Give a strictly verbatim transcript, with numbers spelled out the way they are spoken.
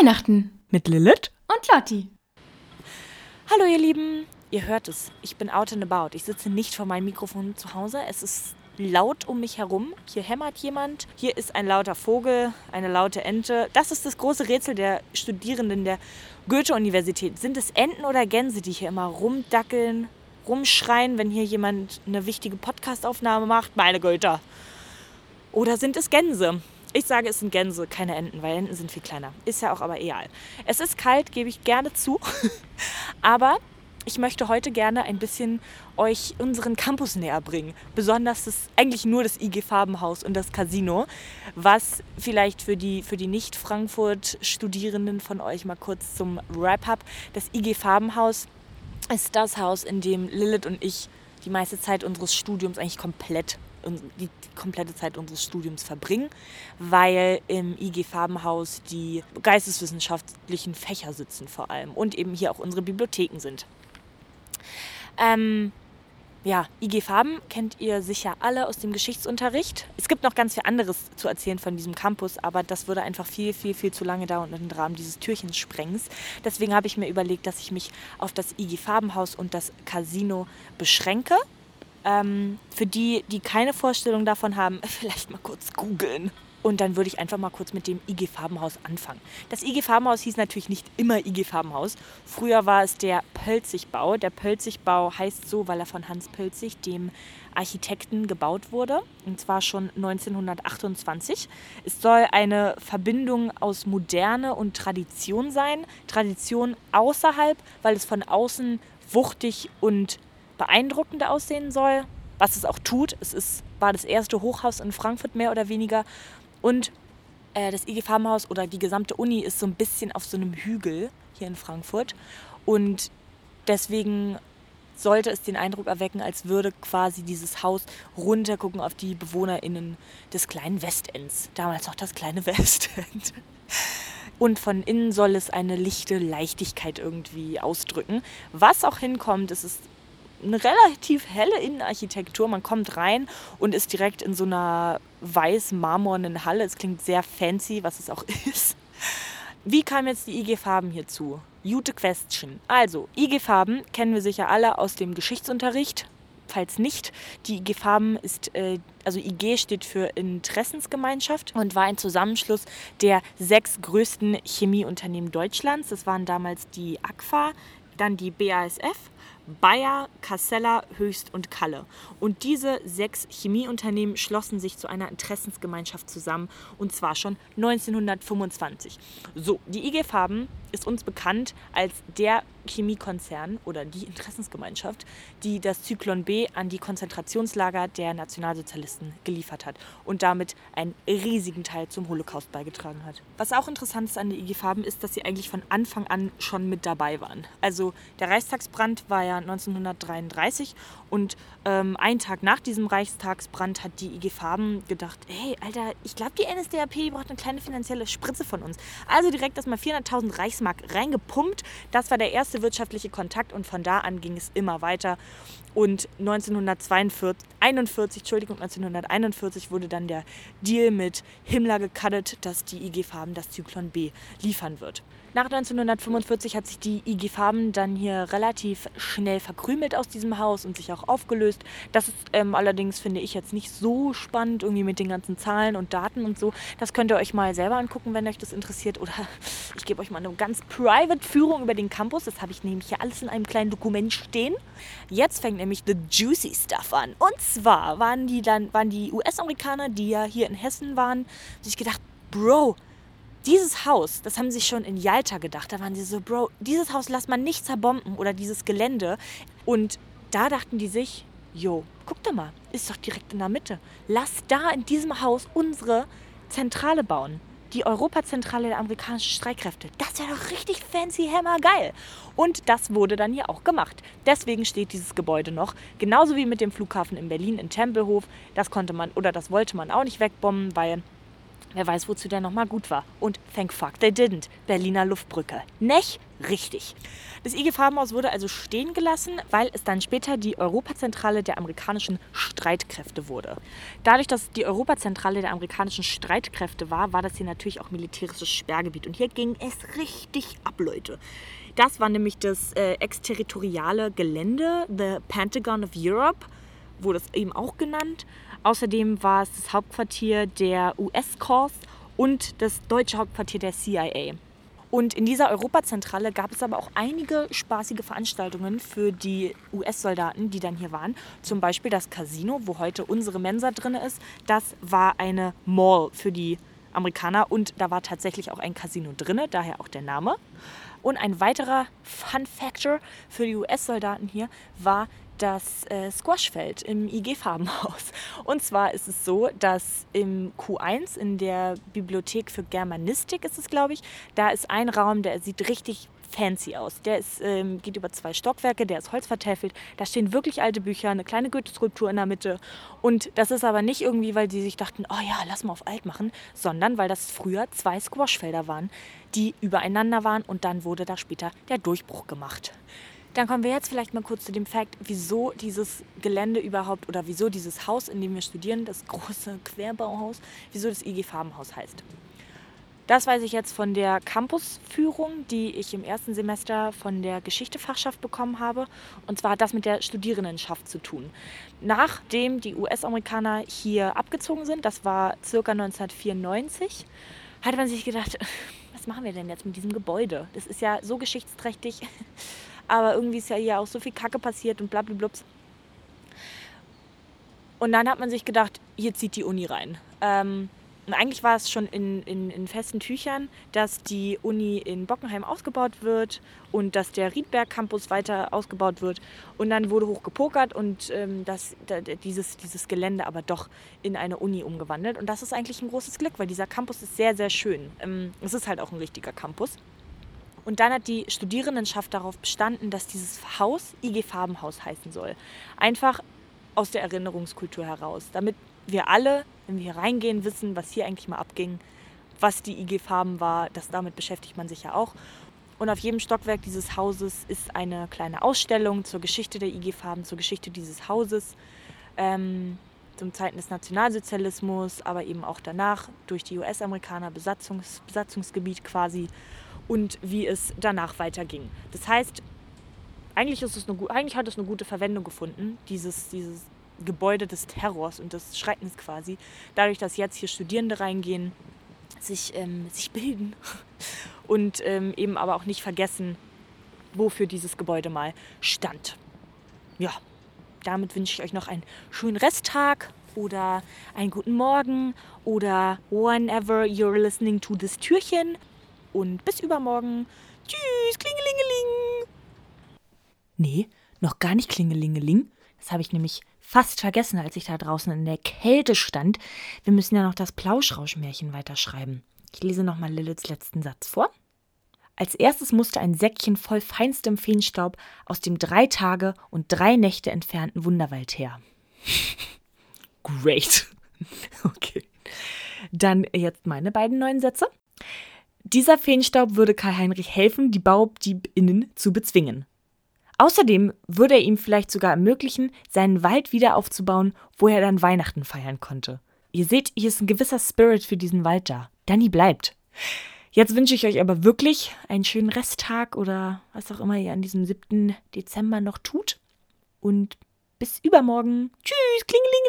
Weihnachten mit Lilith und Lotti. Hallo ihr Lieben, ihr hört es, ich bin out and about. Ich sitze nicht vor meinem Mikrofon zu Hause, es ist laut um mich herum. Hier hämmert jemand, hier ist ein lauter Vogel, eine laute Ente. Das ist das große Rätsel der Studierenden der Goethe-Universität. Sind es Enten oder Gänse, die hier immer rumdackeln, rumschreien, wenn hier jemand eine wichtige Podcastaufnahme macht? Meine Güte. Oder sind es Gänse? Ich sage, es sind Gänse, keine Enten, weil Enten sind viel kleiner. Ist ja auch aber egal. Es ist kalt, gebe ich gerne zu. Aber ich möchte heute gerne ein bisschen euch unseren Campus näher bringen. Besonders das, eigentlich nur das I G Farbenhaus und das Casino, was vielleicht für die, für die Nicht-Frankfurt-Studierenden von euch mal kurz zum Wrap-up. Das I G Farbenhaus ist das Haus, in dem Lilith und ich die meiste Zeit unseres Studiums eigentlich komplett die komplette Zeit unseres Studiums verbringen, weil im I G Farbenhaus die geisteswissenschaftlichen Fächer sitzen vor allem und eben hier auch unsere Bibliotheken sind. Ähm, ja, I G Farben kennt ihr sicher alle aus dem Geschichtsunterricht. Es gibt noch ganz viel anderes zu erzählen von diesem Campus, aber das würde einfach viel, viel, viel zu lange dauern und den Rahmen dieses Türchens sprengen. Deswegen habe ich mir überlegt, dass ich mich auf das I G Farbenhaus und das Casino beschränke. Ähm, für die, die keine Vorstellung davon haben, vielleicht mal kurz googeln. Und dann würde ich einfach mal kurz mit dem I G Farbenhaus anfangen. Das I G Farbenhaus hieß natürlich nicht immer I G Farbenhaus. Früher war es der Pölzigbau. Der Pölzigbau heißt so, weil er von Hans Pölzig, dem Architekten, gebaut wurde. Und zwar schon neunzehnhundertachtundzwanzig. Es soll eine Verbindung aus Moderne und Tradition sein. Tradition außerhalb, weil es von außen wuchtig und beeindruckender aussehen soll, was es auch tut. Es ist, war das erste Hochhaus in Frankfurt mehr oder weniger und äh, das I G Farbenhaus oder die gesamte Uni ist so ein bisschen auf so einem Hügel hier in Frankfurt und deswegen sollte es den Eindruck erwecken, als würde quasi dieses Haus runtergucken auf die BewohnerInnen des kleinen Westends. Damals noch das kleine Westend. Und von innen soll es eine lichte Leichtigkeit irgendwie ausdrücken. Was auch hinkommt, es ist eine relativ helle Innenarchitektur. Man kommt rein und ist direkt in so einer weiß-marmornen Halle. Es klingt sehr fancy, was es auch ist. Wie kam jetzt die I G Farben hierzu? Gute Question. Also, I G Farben kennen wir sicher alle aus dem Geschichtsunterricht. Falls nicht, die I G Farben ist, äh, also I G steht für Interessensgemeinschaft und war ein Zusammenschluss der sechs größten Chemieunternehmen Deutschlands. Das waren damals die A G F A, dann die B A S F, Bayer, Casella, Höchst und Kalle. Und diese sechs Chemieunternehmen schlossen sich zu einer Interessensgemeinschaft zusammen und zwar schon neunzehnhundertfünfundzwanzig. So, die I G Farben ist uns bekannt als der Chemiekonzern oder die Interessensgemeinschaft, die das Zyklon B an die Konzentrationslager der Nationalsozialisten geliefert hat und damit einen riesigen Teil zum Holocaust beigetragen hat. Was auch interessant ist an der I G Farben ist, dass sie eigentlich von Anfang an schon mit dabei waren. Also der Reichstagsbrand war ja neunzehnhundertdreiunddreißig und ähm, einen Tag nach diesem Reichstagsbrand hat die I G Farben gedacht, hey, Alter, ich glaube, die N S D A P braucht eine kleine finanzielle Spritze von uns. Also direkt erstmal vierhunderttausend Reichsmark reingepumpt. Das war der erste wirtschaftliche Kontakt und von da an ging es immer weiter. Und neunzehnhunderteinundvierzig, Entschuldigung, neunzehnhunderteinundvierzig wurde dann der Deal mit Himmler gecuttet, dass die I G Farben das Zyklon B liefern wird. Nach neunzehnhundertfünfundvierzig hat sich die I G Farben dann hier relativ schnell verkrümelt aus diesem Haus und sich auch aufgelöst. Das ist ähm, allerdings, finde ich, jetzt nicht so spannend, irgendwie mit den ganzen Zahlen und Daten und so. Das könnt ihr euch mal selber angucken, wenn euch das interessiert. Oder ich gebe euch mal eine ganz private Führung über den Campus. Das habe ich nämlich hier alles in einem kleinen Dokument stehen. Jetzt fängt nämlich the juicy stuff an. Und zwar waren die dann waren die U S-Amerikaner, die ja hier in Hessen waren, sich gedacht, Bro, dieses Haus, das haben sie schon in Jalta gedacht. Da waren sie so, Bro, dieses Haus lass man nicht zerbomben oder dieses Gelände. Und da dachten die sich, jo, guck doch mal, ist doch direkt in der Mitte. Lass da in diesem Haus unsere Zentrale bauen. Die Europazentrale der amerikanischen Streitkräfte. Das wäre doch richtig fancy, hammergeil. Und das wurde dann hier auch gemacht. Deswegen steht dieses Gebäude noch. Genauso wie mit dem Flughafen in Berlin in Tempelhof. Das konnte man oder das wollte man auch nicht wegbomben, weil wer weiß, wozu der nochmal gut war. Und thank fuck they didn't. Berliner Luftbrücke. Nicht? Richtig. Das I G Farbenhaus wurde also stehen gelassen, weil es dann später die Europazentrale der amerikanischen Streitkräfte wurde. Dadurch, dass die Europazentrale der amerikanischen Streitkräfte war, war das hier natürlich auch militärisches Sperrgebiet. Und hier ging es richtig ab, Leute. Das war nämlich das äh, exterritoriale Gelände, the Pentagon of Europe, wurde es eben auch genannt. Außerdem war es das Hauptquartier der U S-Corps und das deutsche Hauptquartier der C I A. Und in dieser Europazentrale gab es aber auch einige spaßige Veranstaltungen für die U S-Soldaten, die dann hier waren. Zum Beispiel das Casino, wo heute unsere Mensa drin ist. Das war eine Mall für die Amerikaner und da war tatsächlich auch ein Casino drin, daher auch der Name. Und ein weiterer Fun-Factor für die U S-Soldaten hier war das äh, Squashfeld im I G Farbenhaus. Und zwar ist es so, dass im Q eins, in der Bibliothek für Germanistik ist es, glaube ich, da ist ein Raum, der sieht richtig fancy aus. Der ist, ähm, geht über zwei Stockwerke, der ist holzvertäfelt. Da stehen wirklich alte Bücher, eine kleine Goethe-Skulptur in der Mitte. Und das ist aber nicht irgendwie, weil die sich dachten, oh ja, lass mal auf alt machen, sondern weil das früher zwei Squashfelder waren, die übereinander waren und dann wurde da später der Durchbruch gemacht. Dann kommen wir jetzt vielleicht mal kurz zu dem Fakt, wieso dieses Gelände überhaupt oder wieso dieses Haus, in dem wir studieren, das große Querbauhaus, wieso das I G Farbenhaus heißt. Das weiß ich jetzt von der Campusführung, die ich im ersten Semester von der Geschichte-Fachschaft bekommen habe. Und zwar hat das mit der Studierendenschaft zu tun. Nachdem die U S-Amerikaner hier abgezogen sind, das war ca. neunzehnhundertvierundneunzig, hat man sich gedacht, was machen wir denn jetzt mit diesem Gebäude? Das ist ja so geschichtsträchtig. Aber irgendwie ist ja hier auch so viel Kacke passiert und blablablups. Und dann hat man sich gedacht, hier zieht die Uni rein. Ähm, und eigentlich war es schon in, in, in festen Tüchern, dass die Uni in Bockenheim ausgebaut wird und dass der Riedberg-Campus weiter ausgebaut wird. Und dann wurde hoch gepokert und ähm, das, da, dieses, dieses Gelände aber doch in eine Uni umgewandelt. Und das ist eigentlich ein großes Glück, weil dieser Campus ist sehr, sehr schön. Ähm, es ist halt auch ein richtiger Campus. Und dann hat die Studierendenschaft darauf bestanden, dass dieses Haus I G Farbenhaus heißen soll. Einfach aus der Erinnerungskultur heraus. Damit wir alle, wenn wir hier reingehen, wissen, was hier eigentlich mal abging, was die I G Farben war. Das, damit beschäftigt man sich ja auch. Und auf jedem Stockwerk dieses Hauses ist eine kleine Ausstellung zur Geschichte der I G Farben, zur Geschichte dieses Hauses. Ähm, zum Zeiten des Nationalsozialismus, aber eben auch danach durch die U S-Amerikaner, Besatzungs, Besatzungsgebiet quasi. Und wie es danach weiterging. Das heißt, eigentlich, ist es eine, eigentlich hat es eine gute Verwendung gefunden, dieses, dieses Gebäude des Terrors und des Schreckens quasi. Dadurch, dass jetzt hier Studierende reingehen, sich, ähm, sich bilden und ähm, eben aber auch nicht vergessen, wofür dieses Gebäude mal stand. Ja, damit wünsche ich euch noch einen schönen Resttag oder einen guten Morgen oder whenever you're listening to this Türchen. Und bis übermorgen. Tschüss, klingelingeling. Nee, noch gar nicht klingelingeling. Das habe ich nämlich fast vergessen, als ich da draußen in der Kälte stand. Wir müssen ja noch das Plauschrauschmärchen weiterschreiben. Ich lese nochmal Liliths letzten Satz vor. Als erstes musste ein Säckchen voll feinstem Feenstaub aus dem drei Tage und drei Nächte entfernten Wunderwald her. Great. Okay. Dann jetzt meine beiden neuen Sätze. Dieser Feenstaub würde Karl-Heinrich helfen, die BaubdiebInnen zu bezwingen. Außerdem würde er ihm vielleicht sogar ermöglichen, seinen Wald wieder aufzubauen, wo er dann Weihnachten feiern konnte. Ihr seht, hier ist ein gewisser Spirit für diesen Wald da. Danny bleibt. Jetzt wünsche ich euch aber wirklich einen schönen Resttag oder was auch immer ihr an diesem siebten Dezember noch tut. Und bis übermorgen. Tschüss, klingeling.